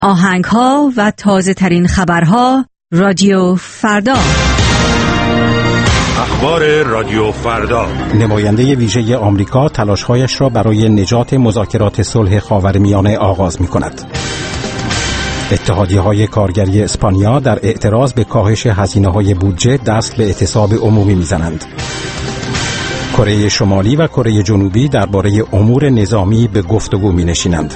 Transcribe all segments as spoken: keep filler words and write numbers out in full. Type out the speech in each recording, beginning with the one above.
آهنگ‌ها و تازه ترین خبرها رادیو فردا. اخبار رادیو فردا. نماینده ویژه آمریکا تلاش‌هایش را برای نجات مذاکرات صلح خاورمیانه آغاز می‌کند. اتحادیه‌های کارگری اسپانیا در اعتراض به کاهش هزینه‌های بودجه دست به اعتصاب عمومی می‌زنند. کره شمالی و کره جنوبی درباره امور نظامی به گفتگو می‌نشینند.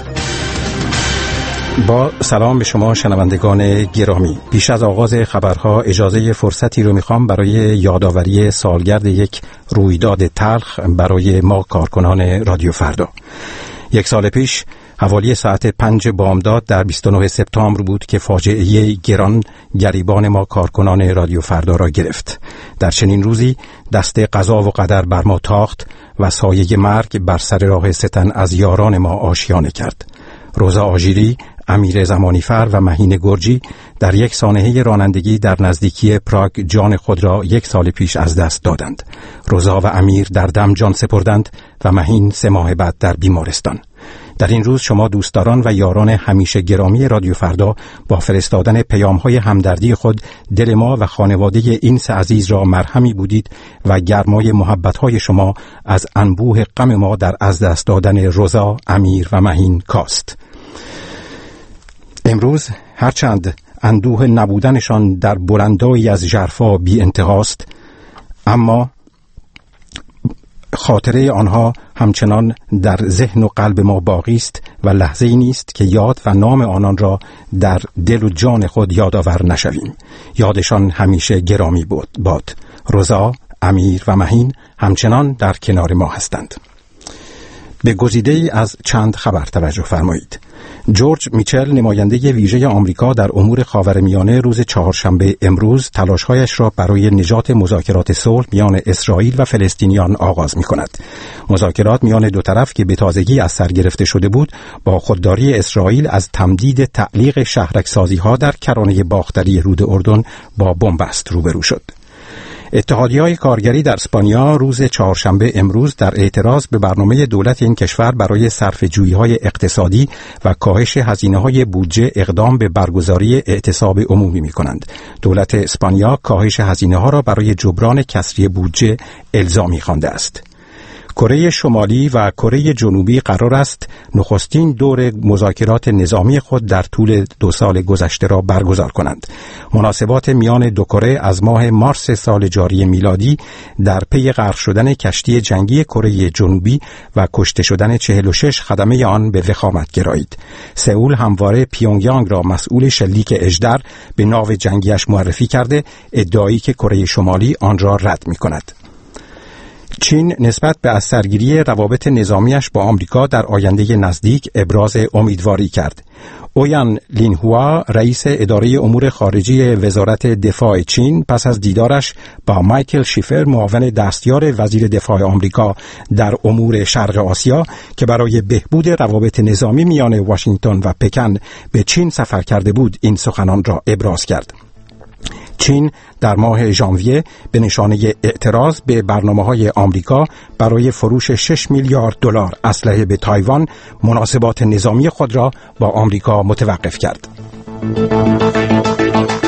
با سلام به شما شنوندگان گرامی، پیش از آغاز خبرها اجازه فرصتی رو میخوام برای یادآوری سالگرد یک رویداد تلخ برای ما کارکنان رادیو فردا. یک سال پیش حوالی ساعت پنج بامداد در بیست و نهم سپتامبر بود که فاجعه گران گریبان ما کارکنان رادیو فردا را گرفت. در چنین روزی دست قضا و قدر بر ما تاخت و سایه مرگ بر سر راه ستن از یاران ما آشیانه کرد. روزا آژیری، امیر زمانیفر و مهین گرجی در یک سانحه رانندگی در نزدیکی پراگ جان خود را یک سال پیش از دست دادند. روزا و امیر در دم جان سپردند و مهین سه ماه بعد در بیمارستان. در این روز شما دوستداران و یاران همیشه گرامی رادیو فردا با فرستادن پیام‌های همدردی خود دل ما و خانواده این سه عزیز را مرهمی بودید و گرمای محبت‌های شما از انبوه غم ما در از دست دادن روزا، امیر و مهین کاست. امروز هرچند اندوه نبودنشان در بلندایی از ژرفا بی انتهاست، اما خاطره آنها همچنان در ذهن و قلب ما باقی است و لحظه‌ای نیست که یاد و نام آنان را در دل و جان خود یادآور نشویم. یادشان همیشه گرامی بود باد. روزا، امیر و مهین همچنان در کنار ما هستند. به گزیده‌ای از چند خبر توجه فرمایید. جورج میچل، نماینده ویژه آمریکا در امور خاورمیانه، روز چهارشنبه امروز تلاش‌هایش را برای نجات مذاکرات صلح میان اسرائیل و فلسطینیان آغاز می‌کند. مذاکرات میان دو طرف که به تازگی از سر گرفته شده بود، با خودداری اسرائیل از تمدید تعلیق شهرک‌سازی‌ها در کرانه باختری رود اردن با بنبست روبرو شد. اتحادیه‌های کارگری در اسپانیا روز چهارشنبه امروز در اعتراض به برنامه دولت این کشور برای صرفه‌جویی‌های اقتصادی و کاهش هزینه‌های بودجه اقدام به برگزاری اعتصاب عمومی می‌کنند. دولت اسپانیا کاهش هزینه‌ها را برای جبران کسری بودجه الزامی خوانده است. کره شمالی و کره جنوبی قرار است نخستین دور مذاکرات نظامی خود در طول دو سال گذشته را برگزار کنند. مناسبات میان دو کره از ماه مارس سال جاری میلادی در پی غرق شدن کشتی جنگی کره جنوبی و کشته شدن چهل و شش خدمه آن به وخامت گرایید. سئول همواره پیونگیانگ را مسئول شلیک اژدر به ناو جنگیش معرفی کرده، ادعایی که کره شمالی آن را رد می‌کند. چین نسبت به از سرگیری روابط نظامیش با آمریکا در آینده نزدیک ابراز امیدواری کرد. اویان لینهوا، رئیس اداره امور خارجی وزارت دفاع چین، پس از دیدارش با مایکل شیفر، معاون دستیار وزیر دفاع آمریکا در امور شرق آسیا که برای بهبود روابط نظامی میان واشنگتن و پکن به چین سفر کرده بود، این سخنان را ابراز کرد. چین در ماه ژانویه به نشانه اعتراض به برنامه‌های آمریکا برای فروش شش میلیارد دلار اسلحه به تایوان، مناسبات نظامی خود را با آمریکا متوقف کرد.